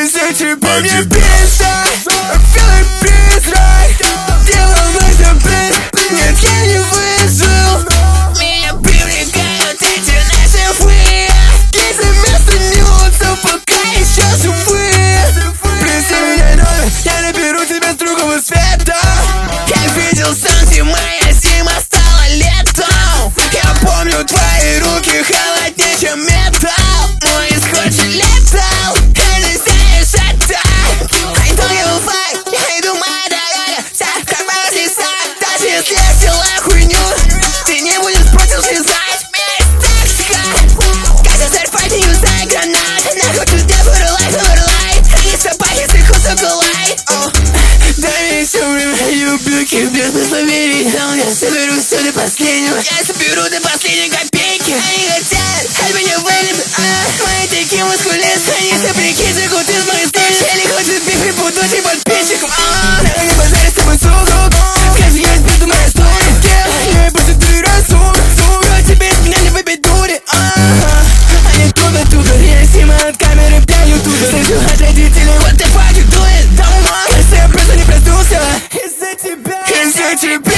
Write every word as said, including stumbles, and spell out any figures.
Из-за тебя мне пизда, I'm feeling pissed right. Не волнуйся, блин, нет, я не выжил. Меня привлекают эти наши флы. Если место не лучше, пока еще живые. Принеси меня номер, я наберу тебя с другого света. Я видел сон, зима, а зима стала летом. Я помню твои руки холоднее, чем металл. Мой исход же летал, и не знаешь это. I don't give a fuck, я иду моя дорога. Вся как Бориса, даже если я взяла хуйню, ты не будешь против связать меня из тактика. Когда сорвать не юзай гранаты, нахуй ты где вырылай, вырылай. Они собаки, ты хуй забылай. Дай мне все время, я люблю кибер, смысла верить. Но я соберу все до последнего. Я соберу до последней копейки. Они хотят от меня вылепить, а мои такие мускулисты. Они все прикидывают, куда из моих сторис. Или хочет биф и буду ты подписчиком. Давай не базарь с тобой, сука. Скажи, я сбеду моя совесть. Я просто ты разум. Сука, тебе из меня не выбить дури. Они тупят, тупят. Я снимаю от камеры для ютуба. Слышу от родителей, what the fuck you doing? Дома, если я просто не проснулся. Из-за тебя, из-за тебя.